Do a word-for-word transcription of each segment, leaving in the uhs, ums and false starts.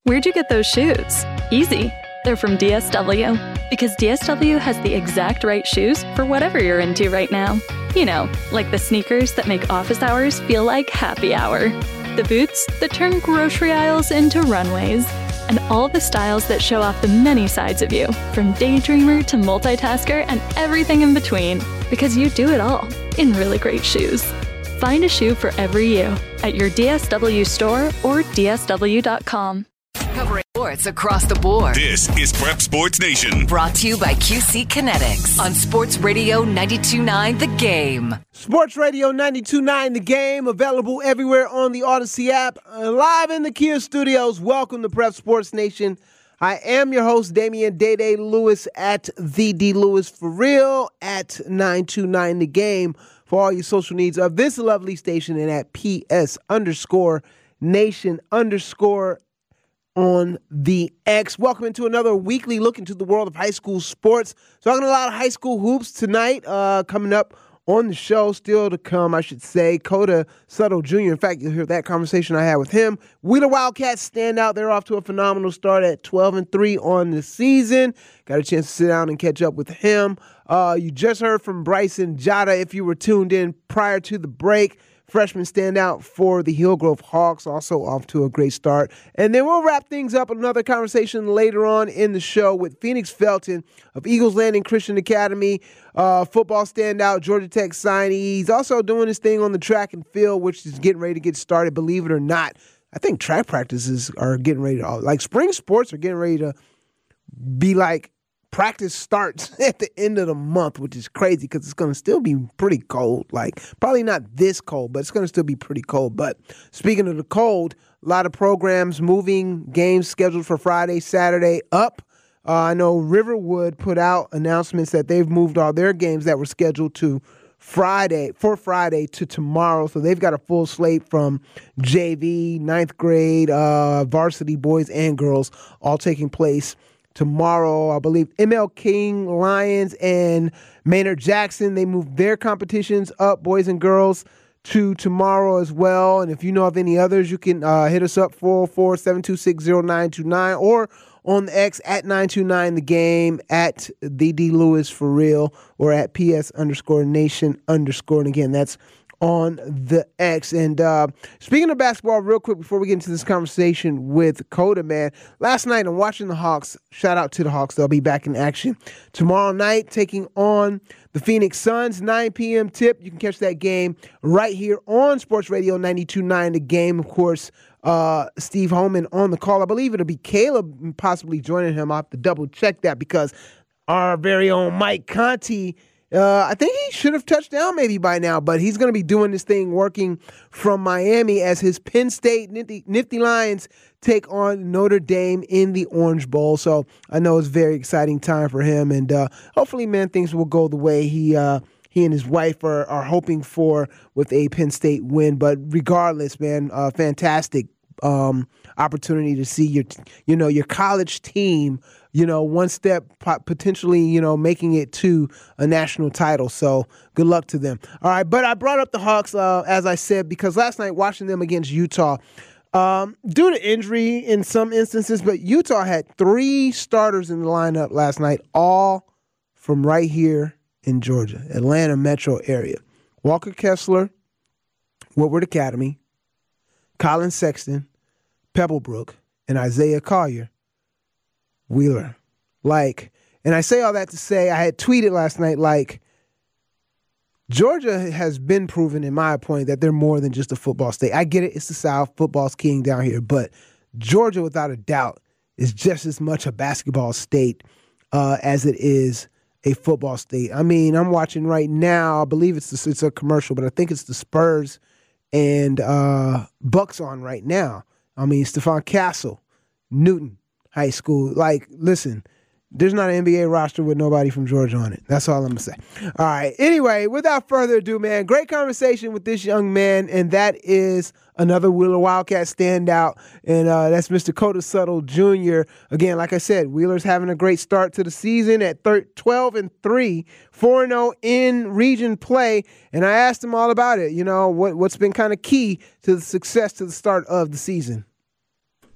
Where'd you get those shoes? Easy. They're from D S W. Because D S W has the exact right shoes for whatever you're into right now. You know, like the sneakers that make office hours feel like happy hour. The boots that turn grocery aisles into runways. And all the styles that show off the many sides of you, from daydreamer to multitasker and everything in between. Because you do it all in really great shoes. Find a shoe for every you at your D S W store or D S W dot com. Covering sports across the board. This is Prep Sports Nation. Brought to you by Q C Kinetics on Sports Radio ninety-two point nine The Game. Sports Radio ninety-two point nine The Game, available everywhere on the Odyssey app. Uh, live in the Kia studios. Welcome to Prep Sports Nation. I am your host, Damian Day-Day Lewis, at the D Lewis for real, at nine two nine The Game for all your social needs of this lovely station, and at P S underscore nation underscore on the X. Welcome into another weekly look into the world of high school sports. Talking a lot of high school hoops tonight. Uh, coming up on the show, still to come, I should say, Coda Suttle Junior In fact, you'll hear that conversation I had with him. Wheeler Wildcats stand out. They're off to a phenomenal start at twelve and three on the season. Got a chance to sit down and catch up with him. Uh, you just heard from Bryson Jada if you were tuned in prior to the break. Freshman standout for the Hillgrove Hawks, also off to a great start. And then we'll wrap things up with another conversation later on in the show with Phoenix Felton of Eagles Landing Christian Academy, uh, football standout, Georgia Tech signee. He's also doing his thing on the track and field, which is getting ready to get started, believe it or not. I think track practices are getting ready to, like spring sports are getting ready to be like, practice starts at the end of the month, which is crazy because it's going to still be pretty cold. Like, probably not this cold, but it's going to still be pretty cold. But speaking of the cold, a lot of programs moving games scheduled for Friday, Saturday up. Uh, I know Riverwood put out announcements that they've moved all their games that were scheduled to Friday, for Friday to tomorrow. So they've got a full slate from J V, ninth grade, uh, varsity boys and girls, all taking place tomorrow. I believe M L King Lions and Maynard Jackson, they moved their competitions up, boys and girls, to tomorrow as well. And if you know of any others, you can uh, hit us up, four oh four, seven two six, zero nine two nine, or on the X at nine two nine The Game, at the D Lewis for real, or at P S underscore nation underscore. And again, that's on the X. And uh, speaking of basketball, real quick before we get into this conversation with Coda, man, last night I'm watching the Hawks. Shout out to the Hawks. They'll be back in action tomorrow night, taking on the Phoenix Suns, nine p.m. tip. You can catch that game right here on Sports Radio ninety-two point nine The Game. Of course, uh, Steve Holman on the call. I believe it'll be Caleb possibly joining him. I'll have to double check that because our very own Mike Conti, Uh, I think he should have touched down maybe by now, but he's going to be doing this thing working from Miami as his Penn State Nifty, Nifty Lions take on Notre Dame in the Orange Bowl. So I know it's a very exciting time for him, and uh, hopefully, man, things will go the way he uh, he and his wife are, are hoping for with a Penn State win. But regardless, man, uh, fantastic um, opportunity to see your you know your college team, you know, one step potentially, you know, making it to a national title. So good luck to them. All right, but I brought up the Hawks, uh, as I said, because last night watching them against Utah, um, due to injury in some instances, but Utah had three starters in the lineup last night, all from right here in Georgia, Atlanta metro area. Walker Kessler, Woodward Academy, Colin Sexton, Pebblebrook, and Isaiah Collier, Wheeler. Like, and I say all that to say, I had tweeted last night, like, Georgia has been proven, in my opinion, that they're more than just a football state. I get it, it's the South, football's king down here, but Georgia, without a doubt, is just as much a basketball state uh, as it is a football state. I mean, I'm watching right now, I believe it's the, it's a commercial, but I think it's the Spurs and uh, Bucks on right now. I mean, Stephon Castle, Newton High School. Like, listen, there's not an N B A roster with nobody from Georgia on it. That's all I'm going to say. All right. Anyway, without further ado, man, great conversation with this young man, and that is another Wheeler Wildcat standout, and uh, that's Mister Coda Suttle Junior Again, like I said, Wheeler's having a great start to the season at twelve and three, four and oh in region play, and I asked him all about it. You know, what, what's been kind of key to the success to the start of the season.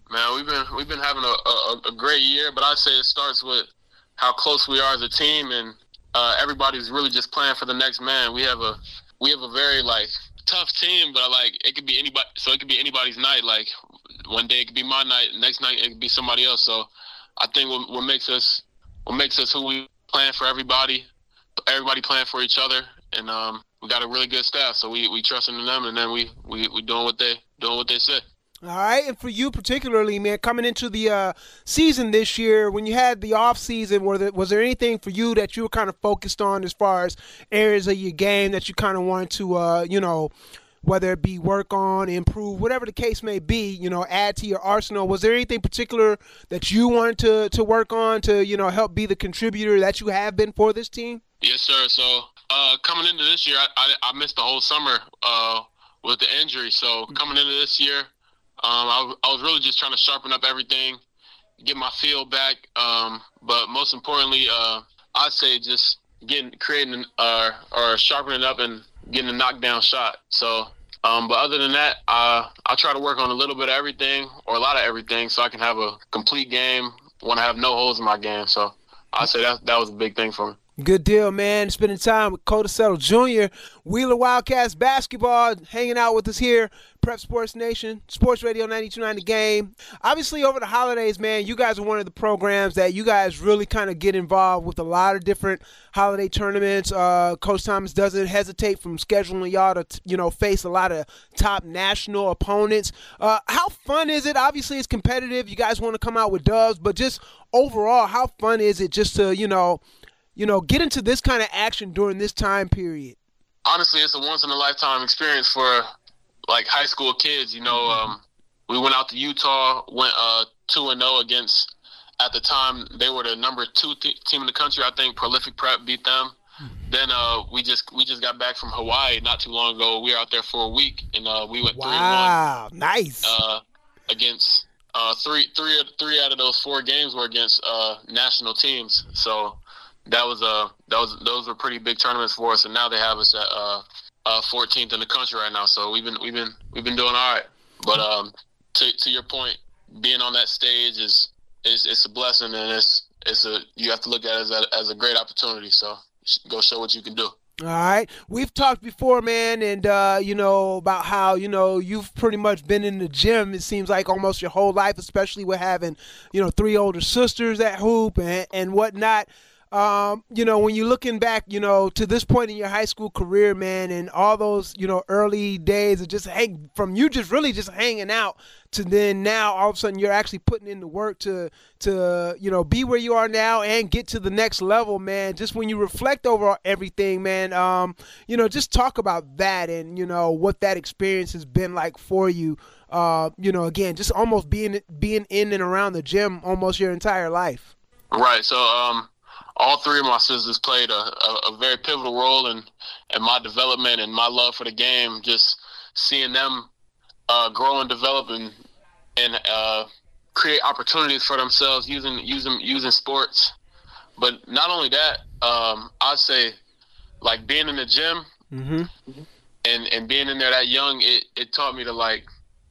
Man, we've been we've been having a, a, a great year, but I'd say it starts with how close we are as a team, and uh, everybody's really just playing for the next man. We have a we have a very like tough team, but like it could be anybody. So it could be anybody's night. Like one day it could be my night, next night it could be somebody else. So I think what, what makes us what makes us who we playing for everybody, everybody playing for each other, and um, we got a really good staff. So we we trusting in them, and then we we we doing what they doing what they say. All right, and for you particularly, man, coming into the uh, season this year, when you had the off season, were there, was there anything for you that you were kind of focused on as far as areas of your game that you kind of wanted to, uh, you know, whether it be work on, improve, whatever the case may be, you know, add to your arsenal? Was there anything particular that you wanted to, to work on to, you know, help be the contributor that you have been for this team? Yes, sir. So uh, coming into this year, I, I, I missed the whole summer uh, with the injury. So coming into this year, Um, I, I was really just trying to sharpen up everything, get my feel back. Um, but most importantly, uh, I'd say just getting, creating, uh, or sharpening up and getting a knockdown shot. So, um, but other than that, uh, I try to work on a little bit of everything or a lot of everything so I can have a complete game, want to have no holes in my game. So I'd say that, that was a big thing for me. Good deal, man. Spending time with Cota Settle Junior Wheeler Wildcats basketball, hanging out with us here, Prep Sports Nation, Sports Radio ninety-two point nine The Game. Obviously, over the holidays, man, you guys are one of the programs that you guys really kind of get involved with a lot of different holiday tournaments. Uh, Coach Thomas doesn't hesitate from scheduling y'all to, you know, face a lot of top national opponents. Uh, how fun is it? Obviously, it's competitive. You guys want to come out with dubs, but just overall, how fun is it just to, you know, you know, get into this kind of action during this time period? Honestly, it's a once-in-a-lifetime experience for, like, high school kids. You know, um, we went out to Utah, went uh, two and oh against, at the time, they were the number two th- team in the country. I think Prolific Prep beat them. Then uh, we just we just got back from Hawaii not too long ago. We were out there for a week, and uh, we went wow, three and one. Wow, nice. Uh, against uh, three, three, three out of those four games were against uh, national teams. So that was uh that was those were pretty big tournaments for us, and now they have us at uh, uh fourteenth in the country right now. So we've been we've been we've been doing all right. But um, to to your point, being on that stage is is it's a blessing, and it's it's a you have to look at it as a, as a great opportunity. So go show what you can do. All right. We've talked before, man, and, uh, you know, about how, you know, you've pretty much been in the gym, it seems like, almost your whole life, especially with having, you know, three older sisters that hoop and, and whatnot. Um, you know, when you're looking back, you know, to this point in your high school career, man, and all those, you know, early days of just hang from you just really just hanging out to then now all of a sudden you're actually putting in the work to, to, you know, be where you are now and get to the next level, man. Just when you reflect over everything, man, um, you know, just talk about that and, you know, what that experience has been like for you. Uh, you know, again, just almost being, being in and around the gym almost your entire life. Right. So, um, all three of my sisters played a, a, a very pivotal role in, in my development and my love for the game. Just seeing them uh, grow and develop and and uh, create opportunities for themselves using using using sports. But not only that, um, I'd say like being in the gym mm-hmm. and, and being in there that young, it, it taught me to like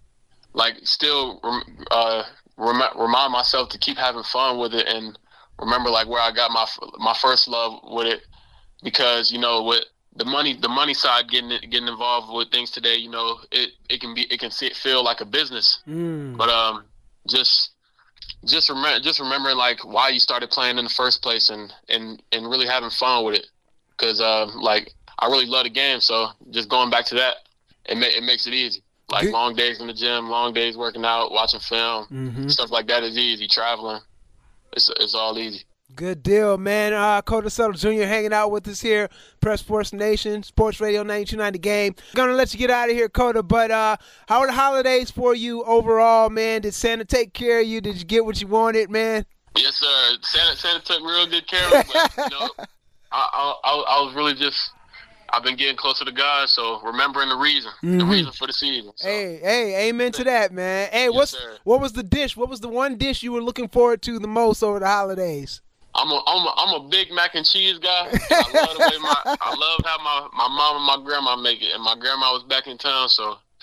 like still uh, rem- remind myself to keep having fun with it and remember like where I got my my first love with it, because you know with the money the money side getting getting involved with things today, you know it, it can be it can see, feel like a business, mm. but um just just remember just remembering like why you started playing in the first place and and, and really having fun with it, because um uh, like I really love the game, so just going back to that it ma- it makes it easy. Like Good. Long days in the gym, long days working out, watching film, mm-hmm. stuff like that is easy. Traveling. It's it's all easy. Good deal, man. Uh, Cota Settle Junior hanging out with us here, Prep Sports Nation, Sports Radio ninety-two point nine The Game. Gonna let you get out of here, Cota, but uh, how are the holidays for you overall, man? Did Santa take care of you? Did you get what you wanted, man? Yes, sir. Santa Santa took real good care of me, but, you know, I, I, I was really just, I've been getting closer to God, so remembering the reason, mm-hmm. the reason for the season. So. Hey, hey, amen to that, man. Hey, yes, what's sir. What was the dish? What was the one dish you were looking forward to the most over the holidays? I'm a, I'm a, I'm a big mac and cheese guy. I love the way my, I love how my, my mom and my grandma make it, and my grandma was back in town, so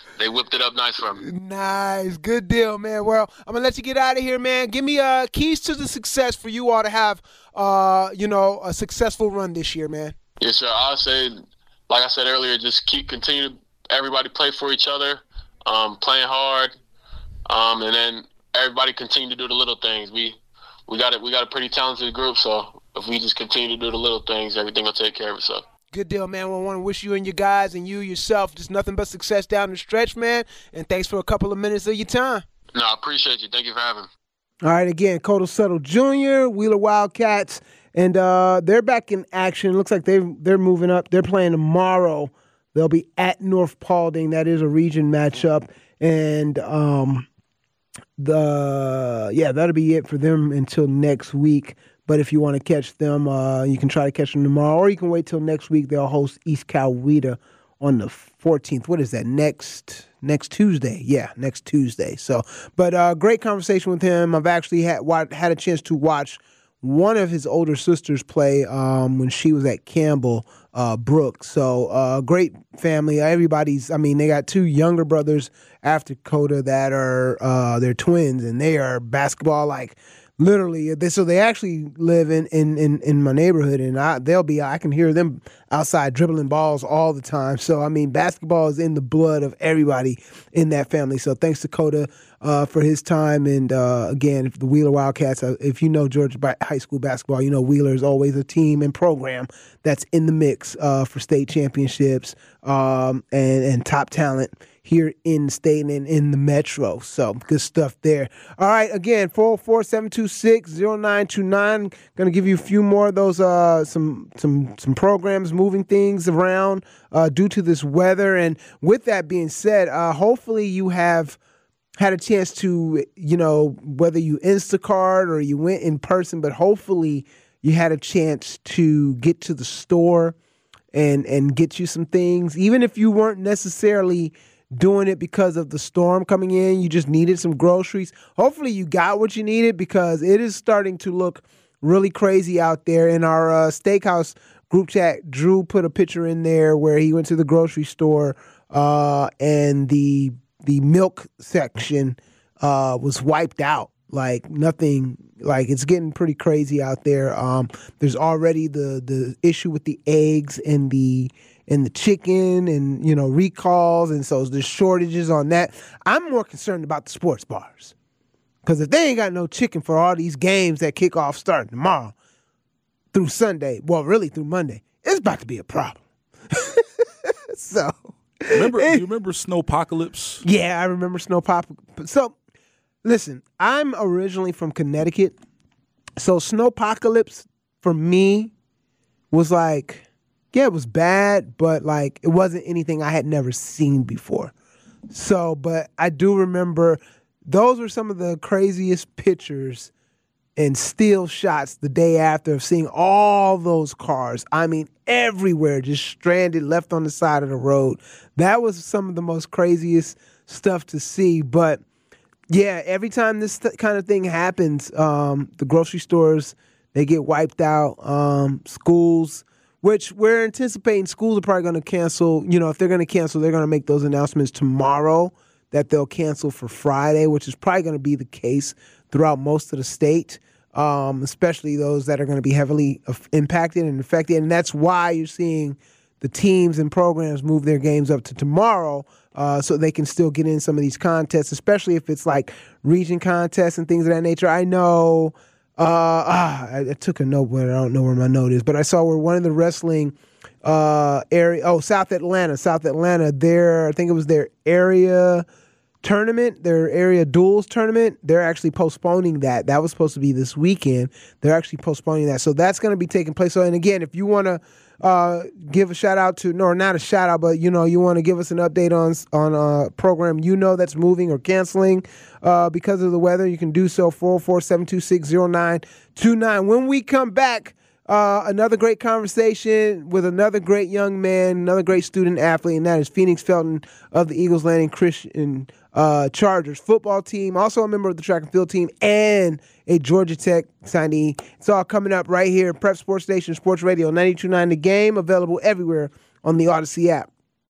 they whipped it up nice for me. Nice. Good deal, man. Well, I'm going to let you get out of here, man. Give me uh, keys to the success for you all to have, uh, you know, a successful run this year, man. Yes, sir. I'll say, like I said earlier, just keep continue to everybody play for each other, um, playing hard, um, and then everybody continue to do the little things. We we got it. We got a pretty talented group, so if we just continue to do the little things, everything will take care of itself. Good deal, man. Well, I want to wish you and your guys and you yourself just nothing but success down the stretch, man. And thanks for a couple of minutes of your time. No, I appreciate you. Thank you for having me. All right, again, Cotto Settle Junior, Wheeler Wildcats, and uh, they're back in action. Looks like they they're moving up. They're playing tomorrow. They'll be at North Paulding. That is a region matchup, and um, the yeah, that'll be it for them until next week. But if you want to catch them, uh, you can try to catch them tomorrow, or you can wait till next week. They'll host East Coweta on the fourteenth. What is that? Next next Tuesday. Yeah, next Tuesday. So, but uh, great conversation with him. I've actually had had a chance to watch one of his older sisters play um, when she was at Campbell uh, Brook. So, uh, great family. Everybody's. I mean, they got two younger brothers after Coda that are uh, they're twins, and they are basketball like. Literally, they, so they actually live in, in, in, in my neighborhood, and I, they'll be. I can hear them outside dribbling balls all the time. So I mean, basketball is in the blood of everybody in that family. So thanks to Coda uh, for his time, and uh, again, if the Wheeler Wildcats. Uh, if you know Georgia high school basketball, you know Wheeler is always a team and program that's in the mix uh, for state championships um, and and top talent here in the state and in the metro. So good stuff there. All right, again, four oh four, seven two six, oh nine two nine. Going to give you a few more of those, uh, some some some programs moving things around uh, due to this weather. And with that being said, uh, hopefully you have had a chance to, you know, whether you Instacart or you went in person, but hopefully you had a chance to get to the store and and get you some things, even if you weren't necessarily doing it because of the storm coming in. You just needed some groceries. Hopefully you got what you needed, because it is starting to look really crazy out there. In our uh, Steakhouse group chat, Drew put a picture in there where he went to the grocery store uh, and the the milk section uh, was wiped out. Like nothing, like it's getting pretty crazy out there. Um, there's already the the issue with the eggs and the and the chicken and, you know, recalls. And so there's shortages on that. I'm more concerned about the sports bars, because if they ain't got no chicken for all these games that kick off starting tomorrow through Sunday, well, really through Monday, it's about to be a problem. So, remember, it, you remember Snowpocalypse? Yeah, I remember Snowpocalypse. So, listen, I'm originally from Connecticut. So Snowpocalypse for me was like, yeah, it was bad, but like it wasn't anything I had never seen before. So, but I do remember those were some of the craziest pictures and still shots the day after of seeing all those cars. I mean, everywhere, just stranded, left on the side of the road. That was some of the most craziest stuff to see. But yeah, every time this th- kind of thing happens, um, the grocery stores, they get wiped out. Um, schools, which we're anticipating schools are probably going to cancel. You know, if they're going to cancel, they're going to make those announcements tomorrow that they'll cancel for Friday, which is probably going to be the case throughout most of the state, um, especially those that are going to be heavily impacted and affected. And that's why you're seeing the teams and programs move their games up to tomorrow uh, so they can still get in some of these contests, especially if it's like region contests and things of that nature. I know... Uh, ah, I, I took a note, but I don't know where my note is. But I saw where one of the wrestling uh, area, oh, South Atlanta, South Atlanta, their, I think it was their area tournament, their area duels tournament, they're actually postponing that. That was supposed to be this weekend. They're actually postponing that. So that's going to be taking place. So, and again, if you want to uh, give a shout out to, no, not a shout out, but, you know, you want to give us an update on on a program you know that's moving or canceling uh, because of the weather, you can do so, four oh four, seven two six, oh nine two nine. When we come back, uh, another great conversation with another great young man, another great student athlete, and that is Phoenix Felton of the Eagles Landing Christian uh, Chargers football team, also a member of the track and field team, and a Georgia Tech signee. It's all coming up right here, Prep Sports Nation, Sports Radio ninety-two point nine The Game, available everywhere on the Odyssey app.